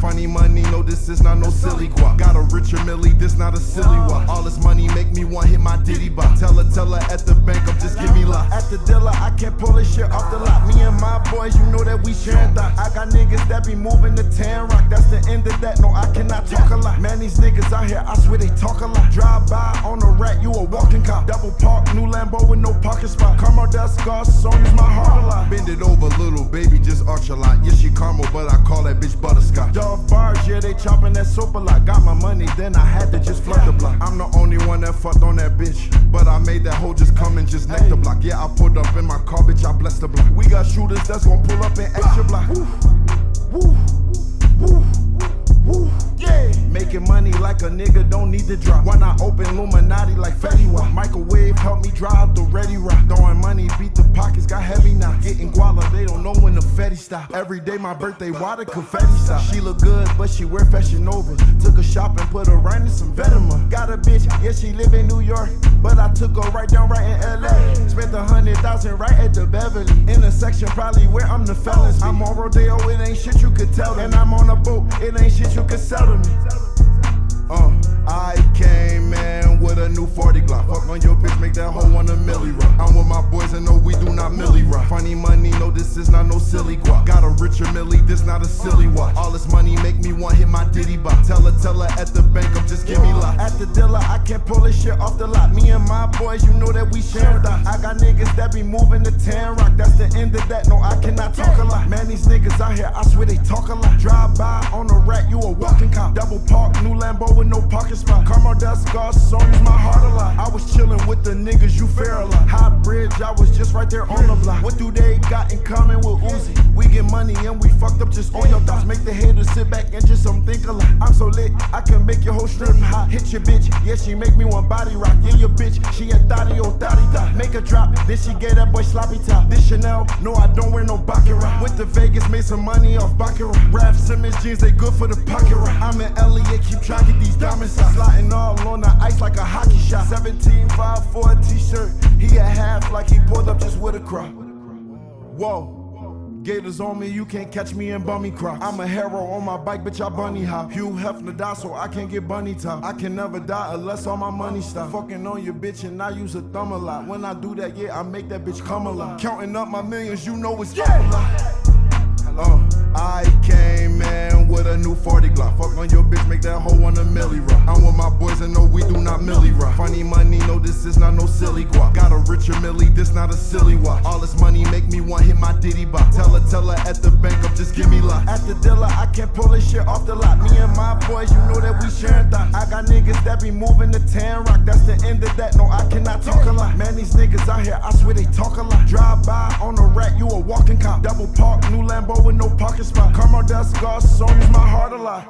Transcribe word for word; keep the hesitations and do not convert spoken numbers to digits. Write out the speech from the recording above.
Funny money, no, this is not no silly guap. Got a richer millie, this not a silly walk. All this money make me want hit my ditty bop. Tell her, tell her at the bank, I'm just give me lots. At the dealer, I can't pull this shit off the lot. Me and my boys, you know that we sharing thoughts. I got niggas that be moving to Tan Rock. That's the end of that, no, I cannot talk a lot. Man, these niggas out here, I swear they talk a lot. Drive by on a rat, you a walking cop. Double park, new Lambo with no parking spot. Caramel dust scars, so use my heart a lot. Bend it over, little baby, just arch a lot. Yeah, she caramel, but I call that bitch butterscotch. Dog bars, yeah, they chopping that soap a lot. Got my money, then I had to just flood the block. I'm the only one that fucked on that bitch, but I made that hoe just come and just neck the block. Yeah, I pulled up in my car, bitch, I blessed the block. We got shooters that's gon' pull up in extra block. Woo, woo, woo, woo, yeah. Making money like a nigga don't need to drop. Why not open Illuminati like Fetty Wap? Microwave help me drive the ready rock. Throwing money, beat the pockets, got heavy now. Getting guala, they don't know when the Fetty stop. Every day my birthday, why the confetti stop? She look good, but she wear Fashion Nova. Took a shop and put her right in some Venom. Got a bitch, yeah, she live in New York, but I took her right down right in L A. Spent a hundred thousand right at the Beverly. Intersection probably where I'm the fellas. I'm on Rodeo, it ain't shit you could tell. And I'm on a boat, it ain't shit you could sell to me. Uh, I came in with a new forty Glock. Fuck on your bitch, make that hoe want a milli rock. I'm with my boys and no, we do not milli rock. Funny money, no, this is not no silly guap. Got a richer millie, this not a silly watch. All this money make me want hit my ditty bop. Tell her, tell her at the bank, I'm just give me lots. At the dealer, I can't pull this shit off the lot. Me and my boys, you know that we sharing thoughts. I got niggas that be moving to Tan Rock. That's the end of that, no, I cannot talk a lot. Man, these niggas out here, I swear they talk a lot. Drive by on a rat, you a walking cop. Double park, new Lambo with no parking spot. Caramel dust scars, so use my heart a lot. I was chillin' with the niggas, you fair a lot. High bridge, I was just right there on the block. What do they got in common with Uzi? We get money and we fucked up just on your thoughts. Make the haters sit back and just some think a lot. I'm so lit, I can make your whole strip hot. Hit your bitch, yeah, she make me one body rock. Yeah, your bitch, she a thotty, oh thotty thot. Make a drop, then she gave that boy sloppy top. This Chanel, no, I don't wear no Baccarat. Went to Vegas, made some money off Baccarat. Ralph Simmons jeans, they good for the pocket rock. I'm in L A, keep track of these diamonds. Sliding all on the ice like a hockey shot. seventeen five for a t-shirt. He a half like he pulled up just with a crop. Whoa. Gators on me, you can't catch me in bummy crocs. I'm a hero on my bike, bitch, I bunny hop. Hugh Hefner die, so I can't get bunny top. I can never die unless all my money stop. Fucking on your bitch and I use a thumb a lot. When I do that, yeah, I make that bitch come a lot. Counting up my millions, you know it's up a lot. Uh, I came in with a new forty Glock. Fuck on your bitch, make that hoe want a milli rock. I'm with my boys and no, we do not milli rock. Funny money, no, this is not no silly guap. Got a richer millie, this not a silly watch. All this money make me want hit my ditty bop. Tell her, tell her at the bank, I'm just give me lots. At the dealer, I can't pull this shit off the lot. Me and my boys, you know that we sharing thoughts. I got niggas that be moving to Tan Rock. That's the end of that, no, I cannot talk a lot. Man, these niggas out here, I swear they talk a lot. Drive by on a rat, you a walking cop. Double park, new Lambo with no parking spot. Caramel dust scars, so use my heart a lot.